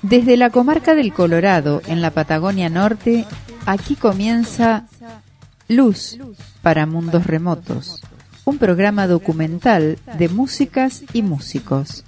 Desde la comarca del Colorado, en la Patagonia Norte, aquí comienza Luz para Mundos Remotos, un programa documental de músicas y músicos.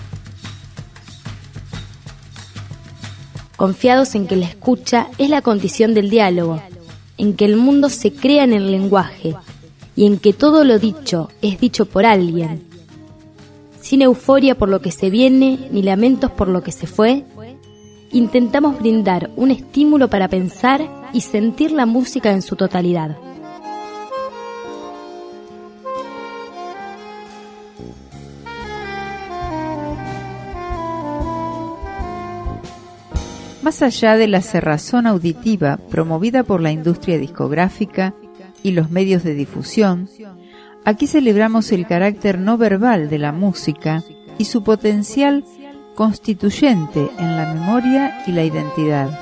Confiados en que la escucha es la condición del diálogo, en que el mundo se crea en el lenguaje y en que todo lo dicho es dicho por alguien. Sin euforia por lo que se viene, ni lamentos por lo que se fue, intentamos brindar un estímulo para pensar y sentir la música en su totalidad. Más allá de la cerrazón auditiva promovida por la industria discográfica y los medios de difusión, aquí celebramos el carácter no verbal de la música y su potencial constituyente en la memoria y la identidad.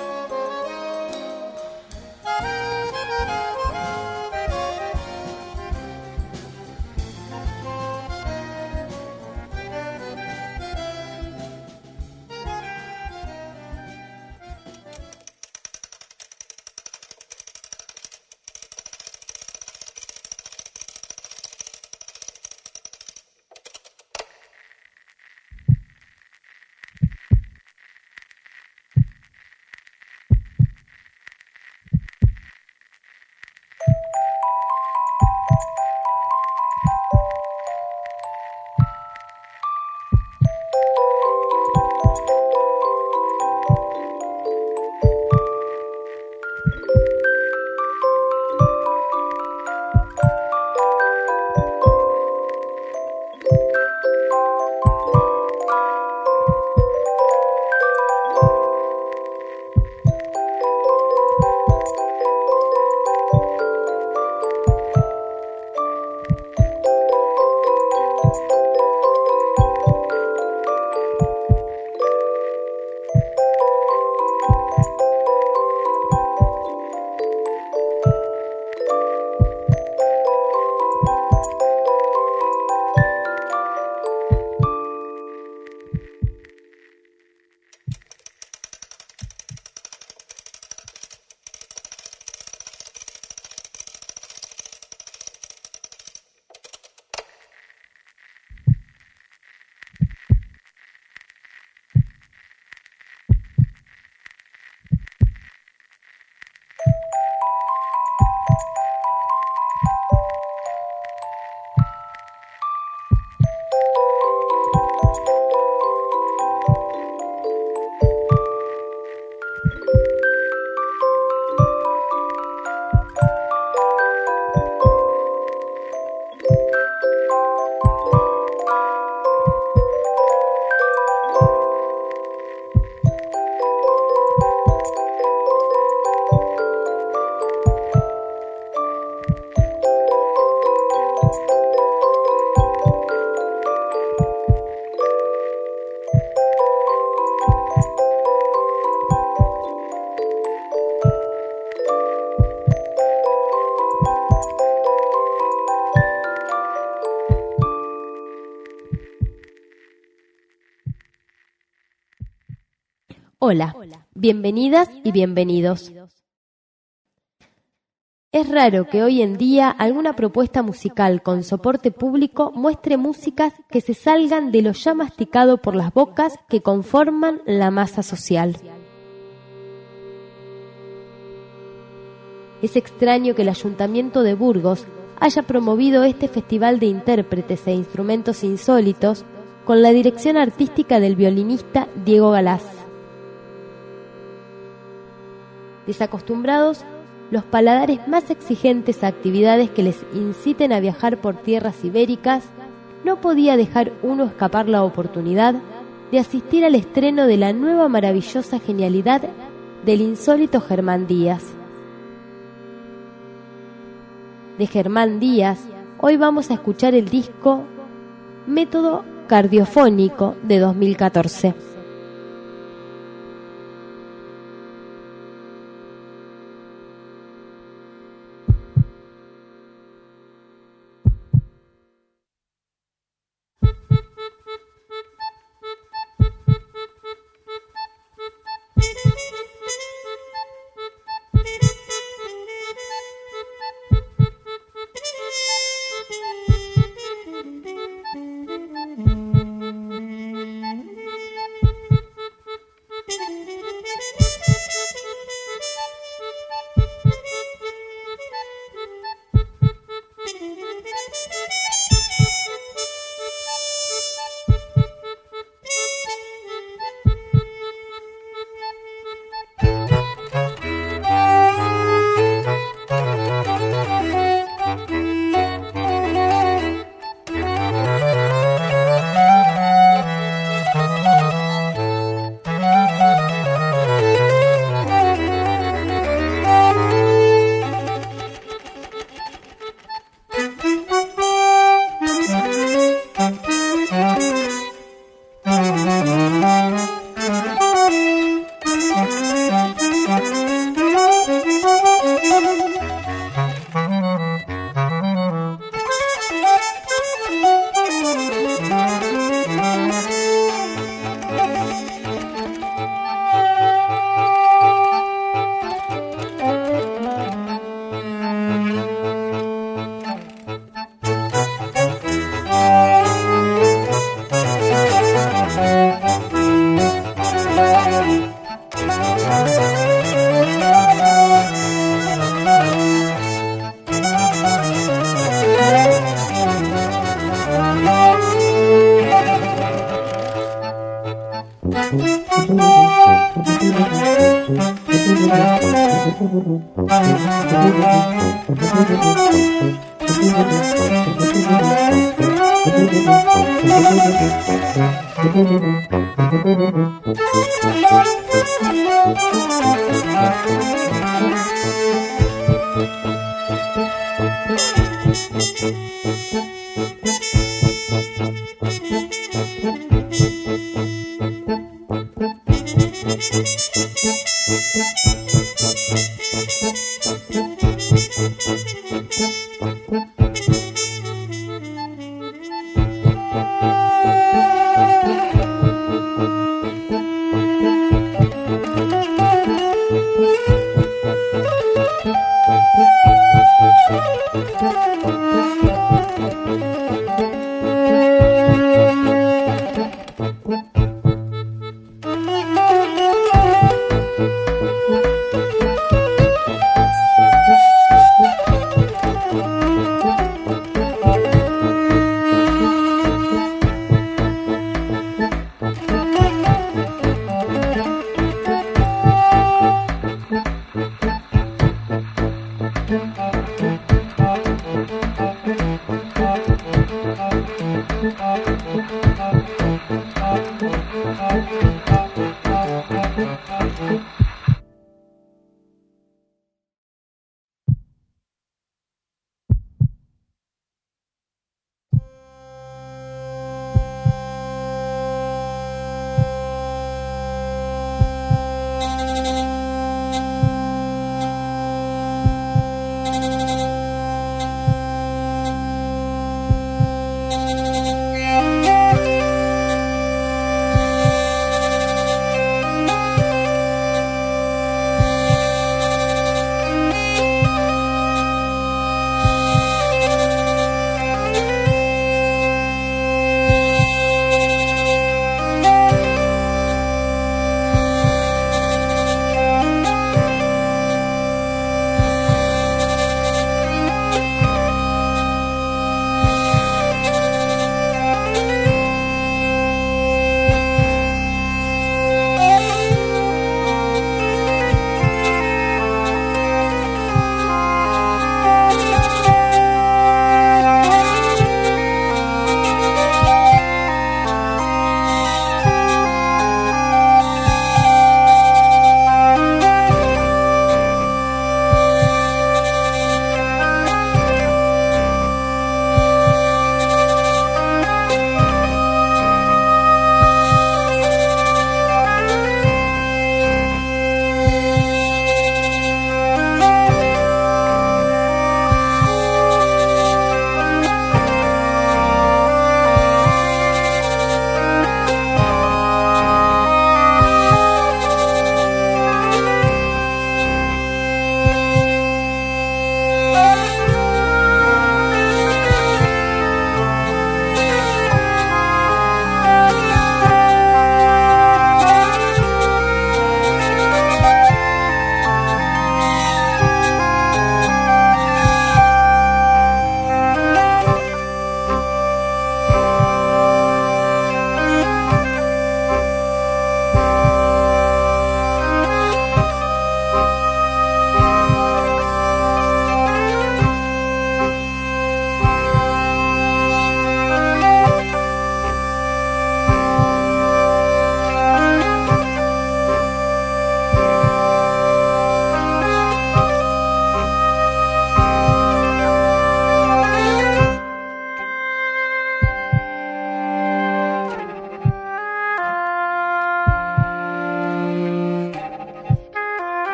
Hola, bienvenidas y bienvenidos. Es raro que hoy en día alguna propuesta musical con soporte público muestre músicas que se salgan de lo ya masticado por las bocas que conforman la masa social. Es extraño que el Ayuntamiento de Burgos haya promovido este festival de intérpretes e instrumentos insólitos con la dirección artística del violinista Diego Galás. Desacostumbrados, los paladares más exigentes a actividades que les inciten a viajar por tierras ibéricas, no podía dejar uno escapar la oportunidad de asistir al estreno de la nueva maravillosa genialidad del insólito Germán Díaz. De Germán Díaz, hoy vamos a escuchar el disco Método Cardiofónico de 2014.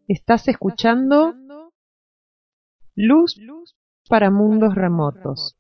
Estás escuchando Luz para Mundos Remotos.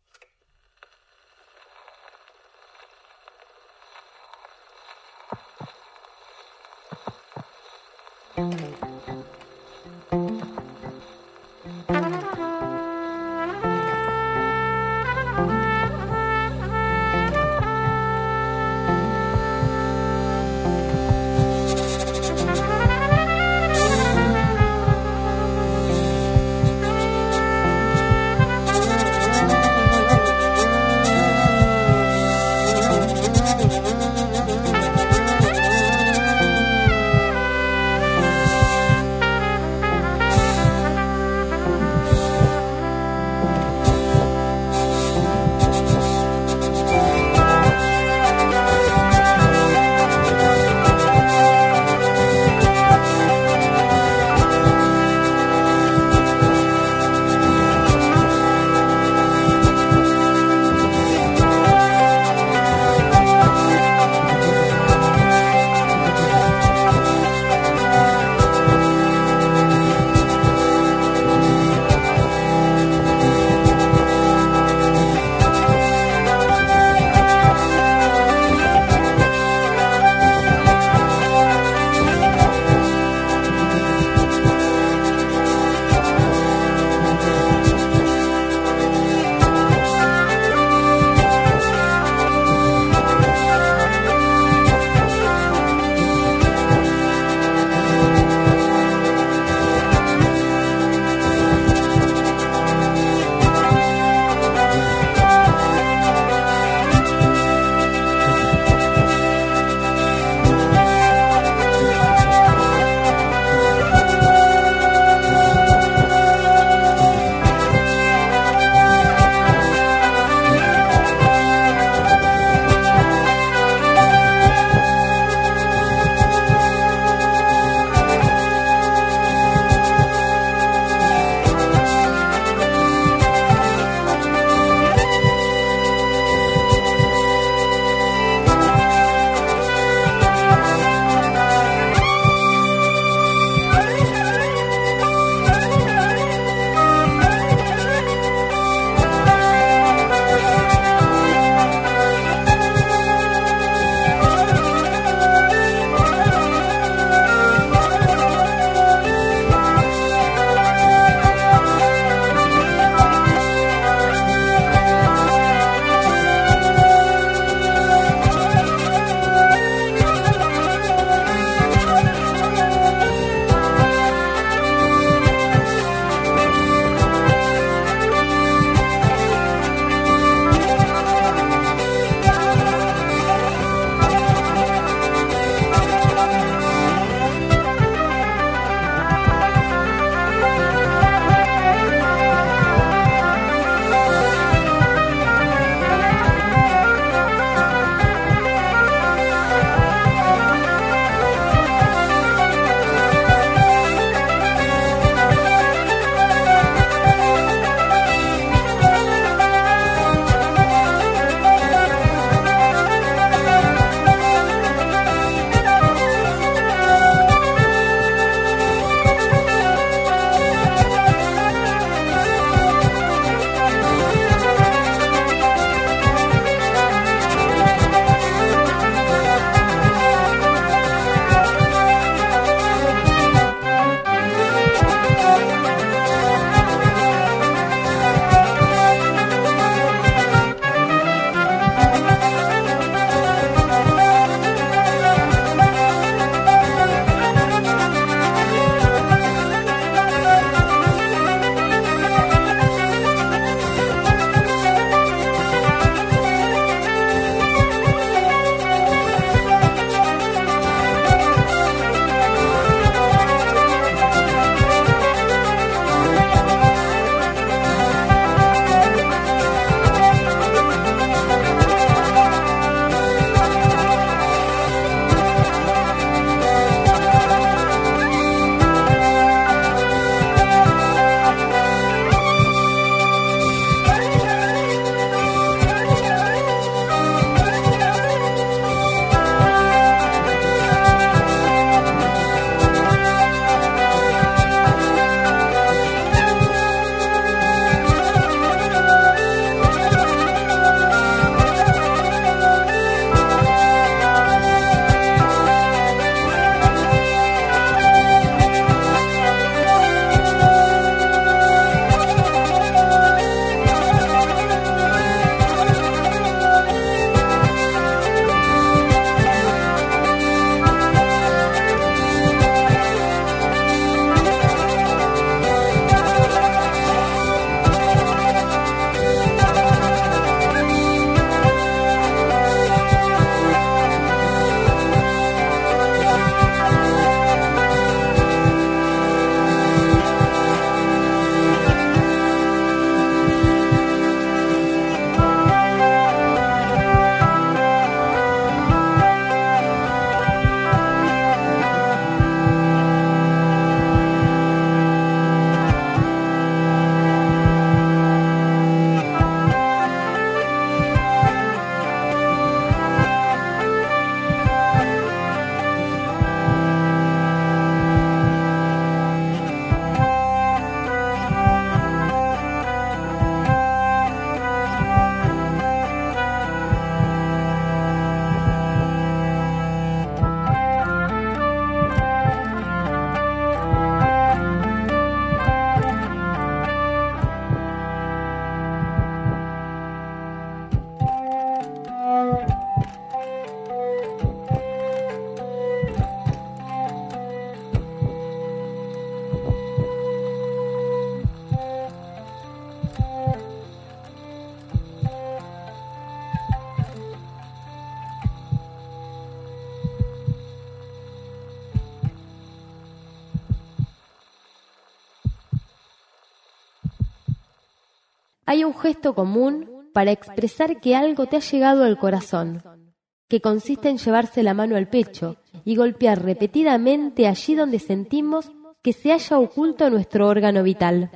Hay un gesto común para expresar que algo te ha llegado al corazón, que consiste en llevarse la mano al pecho y golpear repetidamente allí donde sentimos que se halla oculto nuestro órgano vital.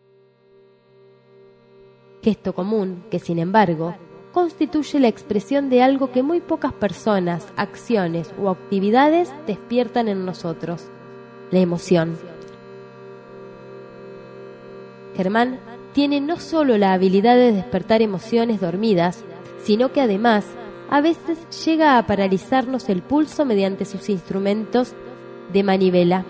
Gesto común que, sin embargo, constituye la expresión de algo que muy pocas personas, acciones o actividades despiertan en nosotros: la emoción. Germán tiene no solo la habilidad de despertar emociones dormidas, sino que además a veces llega a paralizarnos el pulso mediante sus instrumentos de manivela.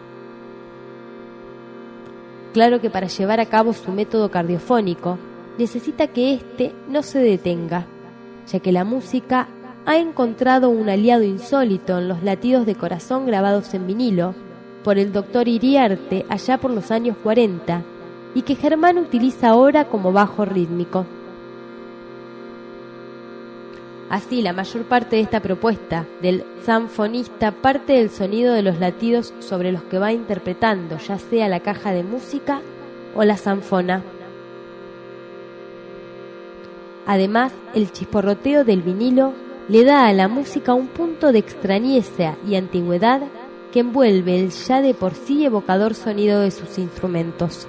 Claro que para llevar a cabo su método cardiofónico necesita que éste no se detenga, ya que la música ha encontrado un aliado insólito en los latidos de corazón grabados en vinilo por el doctor Iriarte allá por los años 40, y que Germán utiliza ahora como bajo rítmico. Así, la mayor parte de esta propuesta del sanfonista parte del sonido de los latidos sobre los que va interpretando, ya sea la caja de música o la sanfona. Además, el chisporroteo del vinilo le da a la música un punto de extrañeza y antigüedad que envuelve el ya de por sí evocador sonido de sus instrumentos.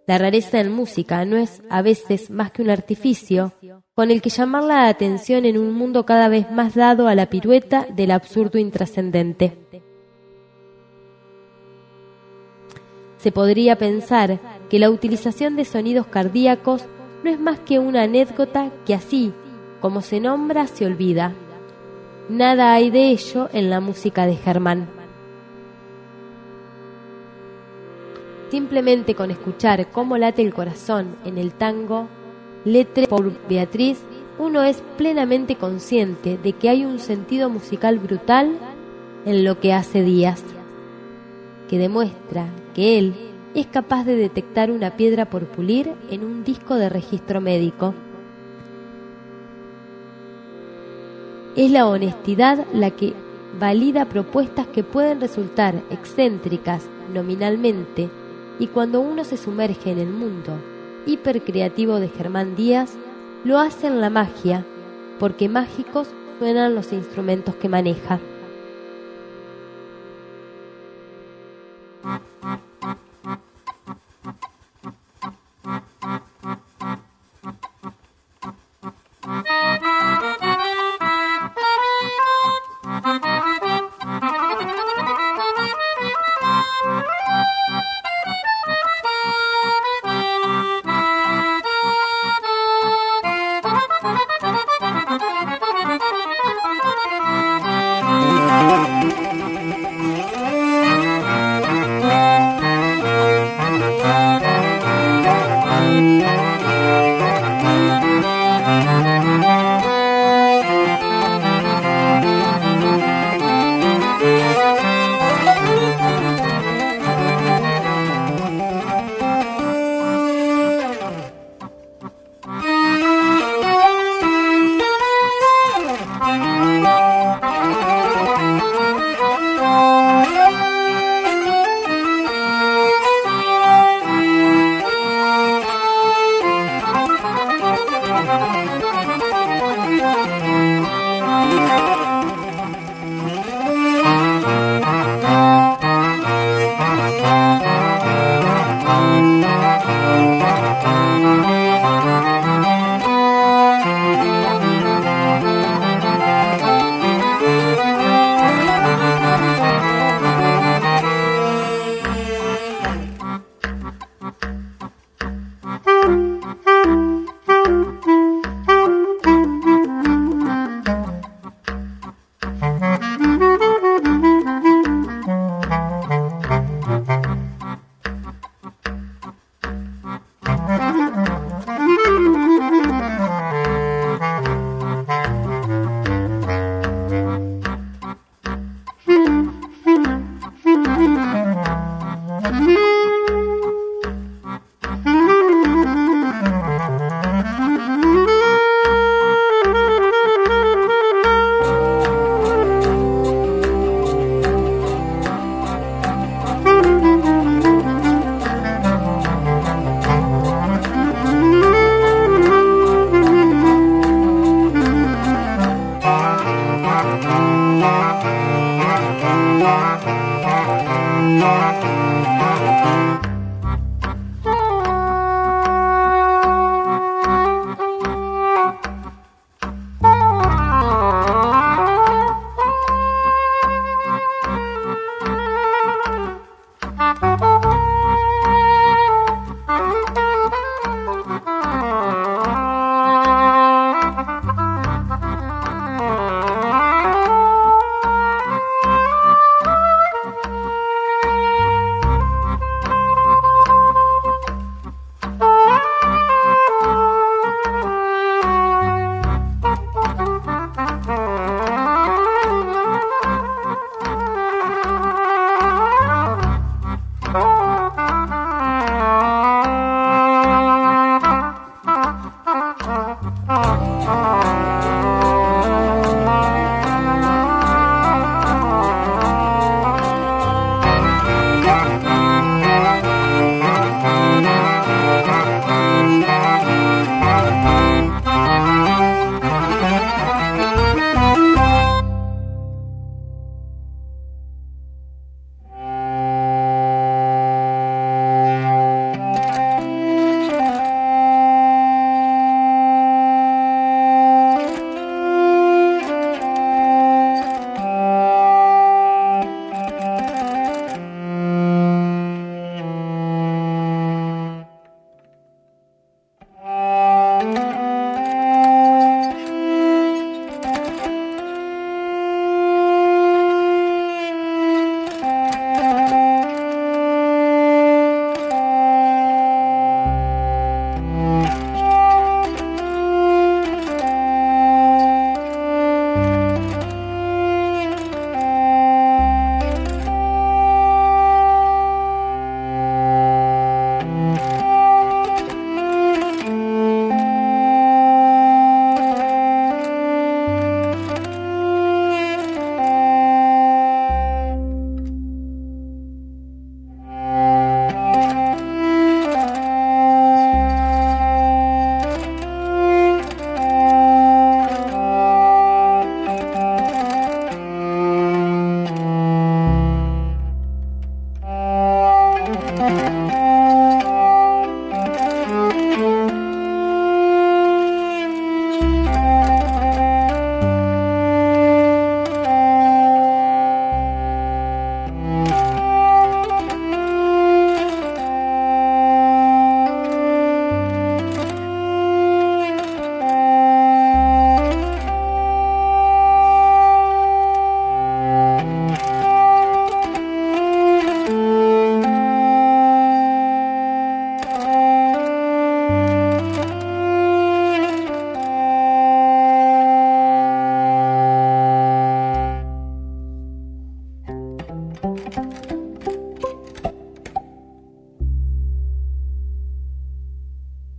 La rareza en música no es a veces más que un artificio con el que llamar la atención en un mundo cada vez más dado a la pirueta del absurdo intrascendente. Se podría pensar que la utilización de sonidos cardíacos no es más que una anécdota que así, como se nombra, se olvida. Nada hay de ello en la música de Germán. Simplemente con escuchar cómo late el corazón en el tango Lettre pour Beatrice, uno es plenamente consciente de que hay un sentido musical brutal en lo que hace Díaz, que demuestra que él es capaz de detectar una piedra por pulir en un disco de registro médico. Es la honestidad la que valida propuestas que pueden resultar excéntricas nominalmente, y cuando uno se sumerge en el mundo hipercreativo de Germán Díaz, lo hace en la magia, porque mágicos suenan los instrumentos que maneja.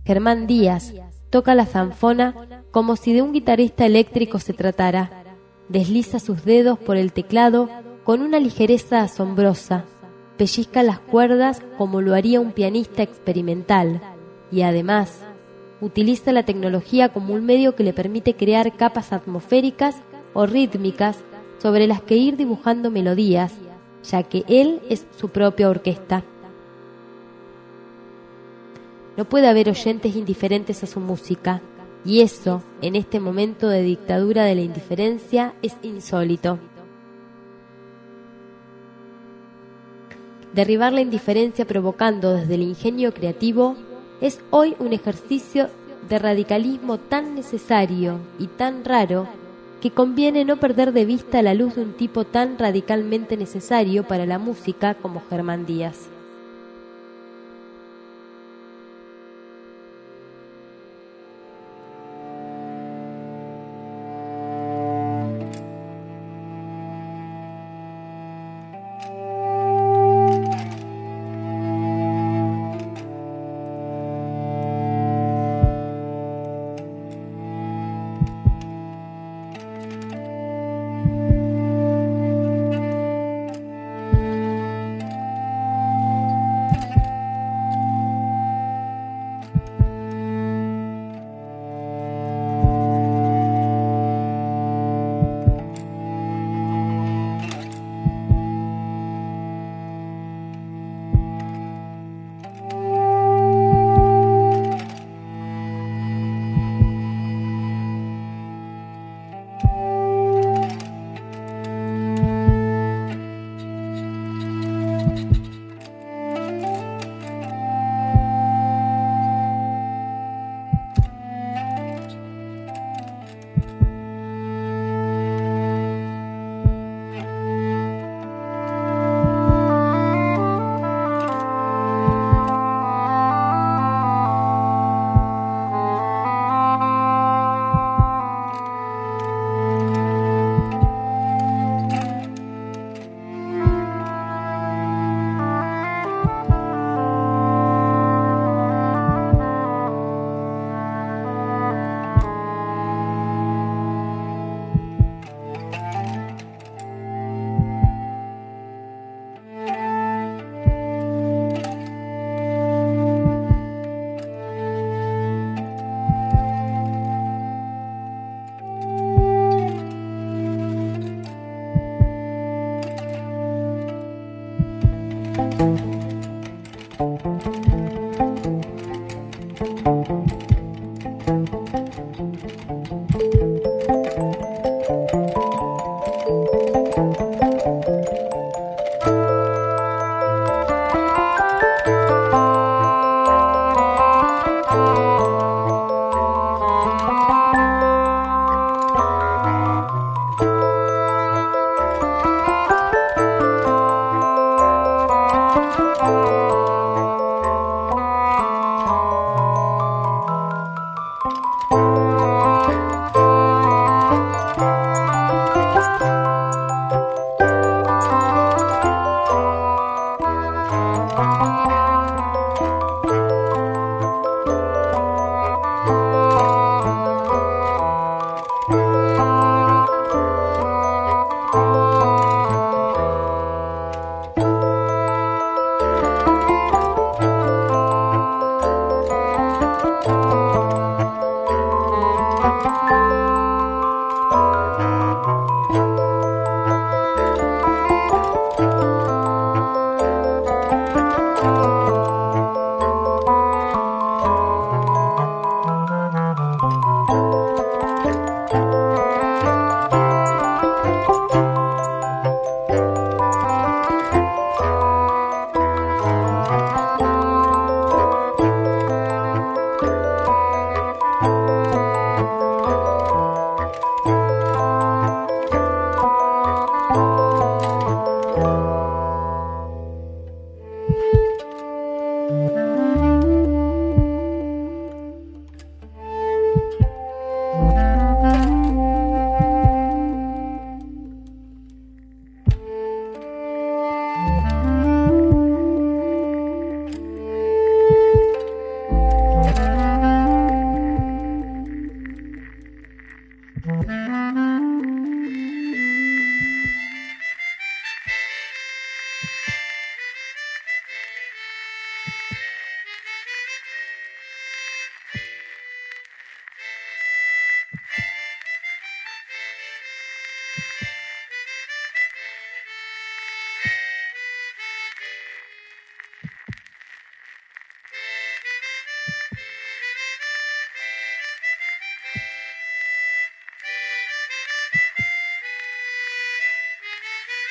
Germán Díaz toca la zanfona como si de un guitarrista eléctrico se tratara. Desliza sus dedos por el teclado con una ligereza asombrosa, pellizca las cuerdas como lo haría un pianista experimental y además utiliza la tecnología como un medio que le permite crear capas atmosféricas o rítmicas sobre las que ir dibujando melodías, ya que él es su propia orquesta. No puede haber oyentes indiferentes a su música, y eso, en este momento de dictadura de la indiferencia, es insólito. Derribar la indiferencia provocando desde el ingenio creativo es hoy un ejercicio de radicalismo tan necesario y tan raro que conviene no perder de vista la luz de un tipo tan radicalmente necesario para la música como Germán Díaz.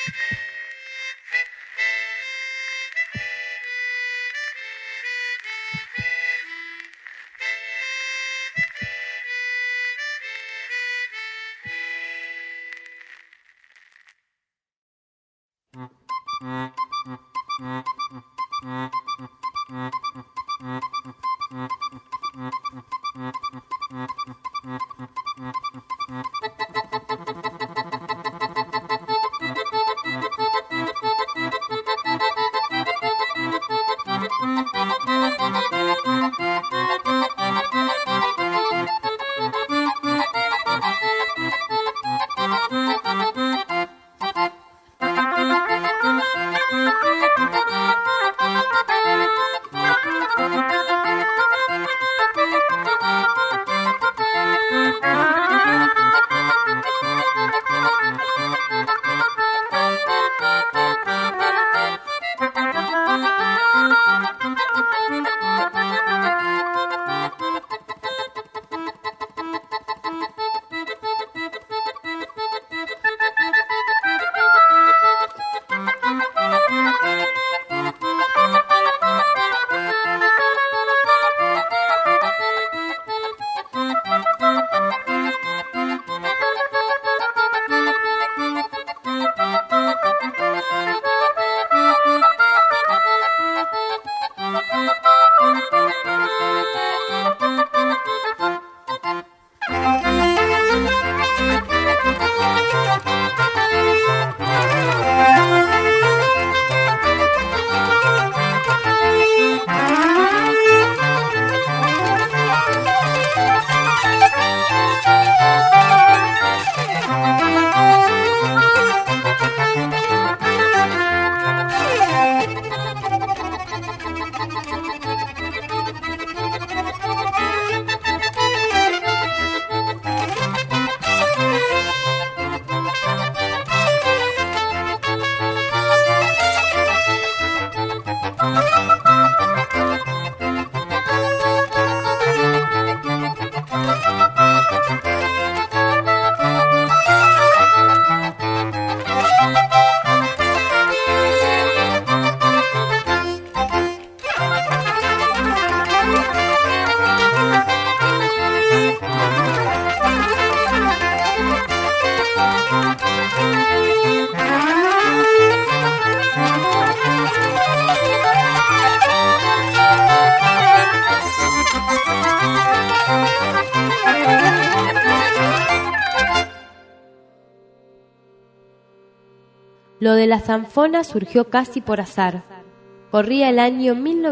Lo de la zanfona surgió casi por azar. Corría el año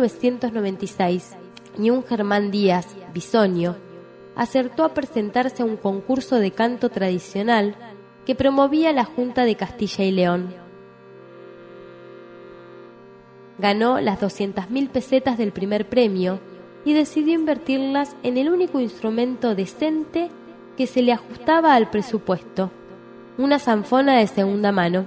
1996 y un Germán Díaz, bisonio, acertó a presentarse a un concurso de canto tradicional que promovía la Junta de Castilla y León. Ganó las 200.000 pesetas del primer premio y decidió invertirlas en el único instrumento decente que se le ajustaba al presupuesto, una zanfona de segunda mano.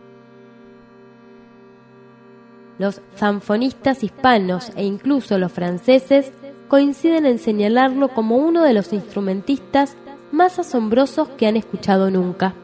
Los zanfonistas hispanos e incluso los franceses coinciden en señalarlo como uno de los instrumentistas más asombrosos que han escuchado nunca.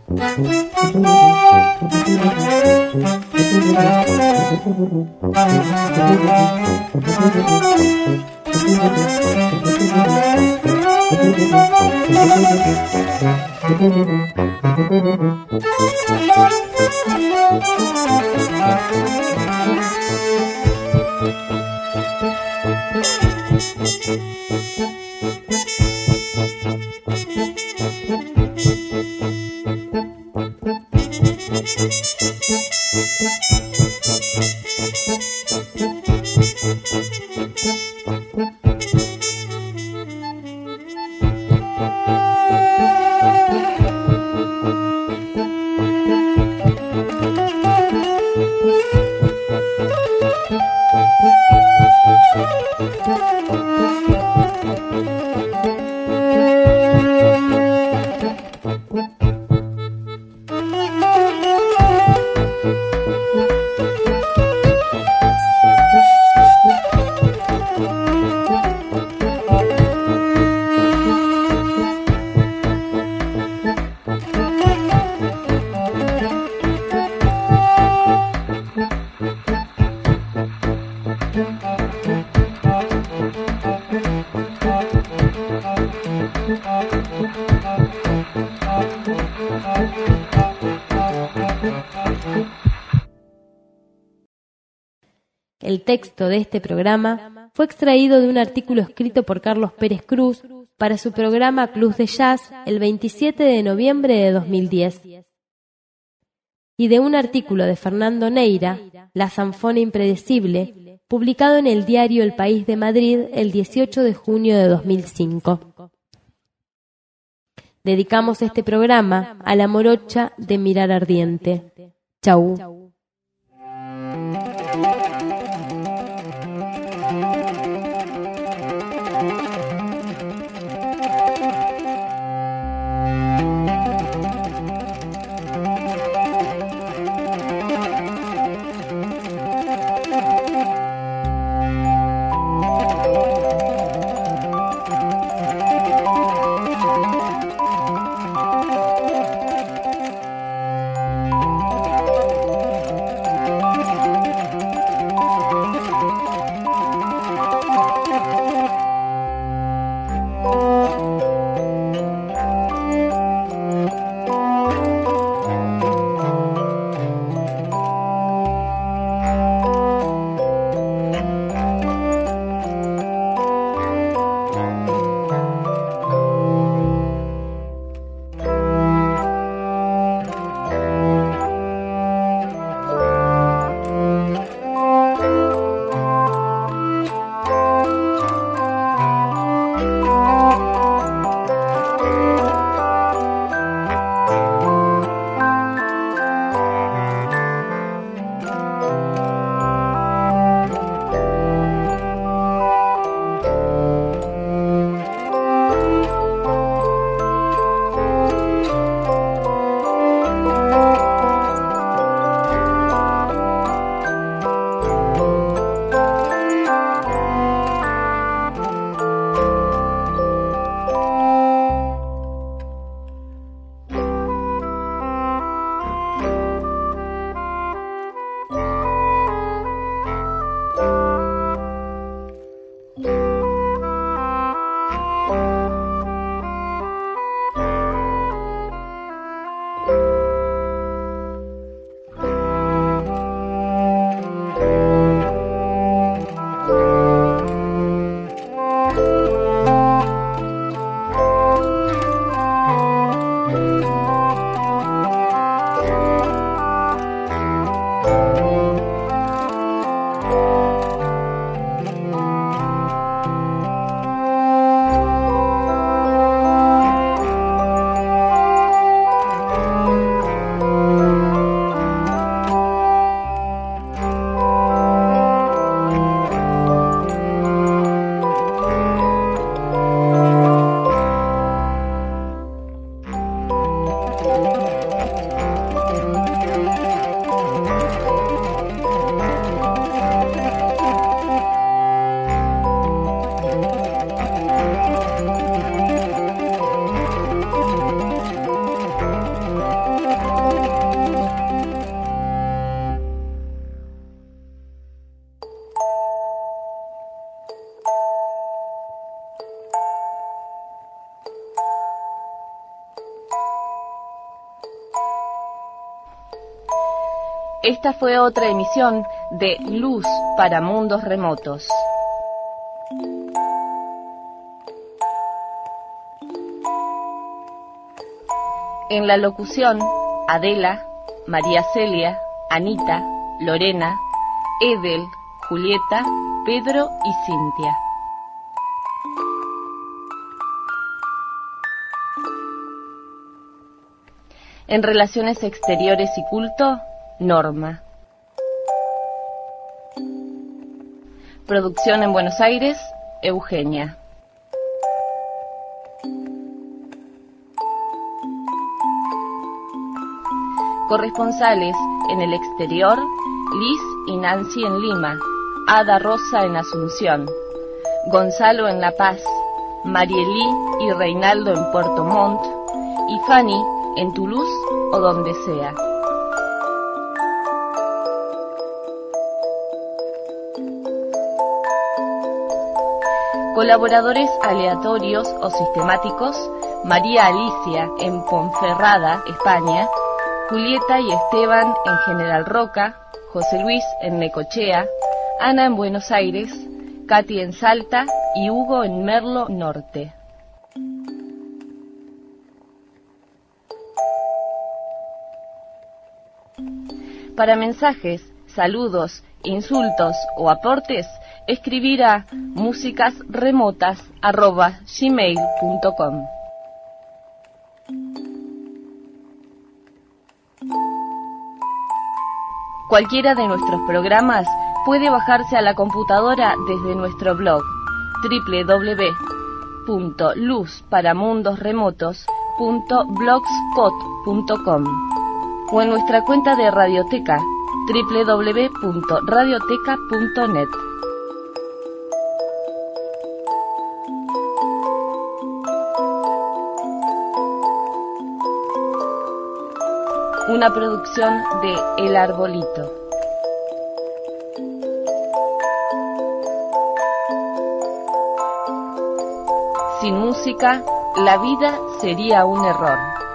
El texto de este programa fue extraído de un artículo escrito por Carlos Pérez Cruz para su programa Club de Jazz el 27 de noviembre de 2010 y de un artículo de Fernando Neira, La Sanfona Impredecible, publicado en el diario El País de Madrid el 18 de junio de 2005. Dedicamos este programa a la morocha de Mirar Ardiente. Chau. Esta fue otra emisión de Luz para Mundos Remotos. En la locución, Adela, María Celia, Anita, Lorena, Edel, Julieta, Pedro y Cintia. En Relaciones Exteriores y Culto, Norma. Producción en Buenos Aires, Eugenia. Corresponsales en el exterior, Liz y Nancy en Lima, Ada Rosa en Asunción, Gonzalo en La Paz, Marielí y Reinaldo en Puerto Montt y Fanny en Toulouse o donde sea. Colaboradores aleatorios o sistemáticos, María Alicia en Ponferrada, España, Julieta y Esteban en General Roca, José Luis en Necochea, Ana en Buenos Aires, Katy en Salta y Hugo en Merlo Norte. Para mensajes, saludos, insultos o aportes, escribir a musicasremotas@gmail.com. Cualquiera de nuestros programas puede bajarse a la computadora desde nuestro blog www.luzparamundosremotos.blogspot.com o en nuestra cuenta de Radioteca www.radioteca.net. Una producción de El Arbolito. Sin música, la vida sería un error.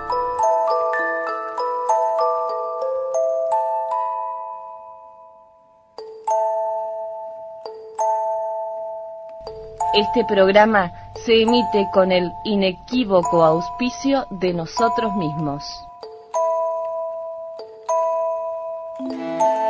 Este programa se emite con el inequívoco auspicio de nosotros mismos.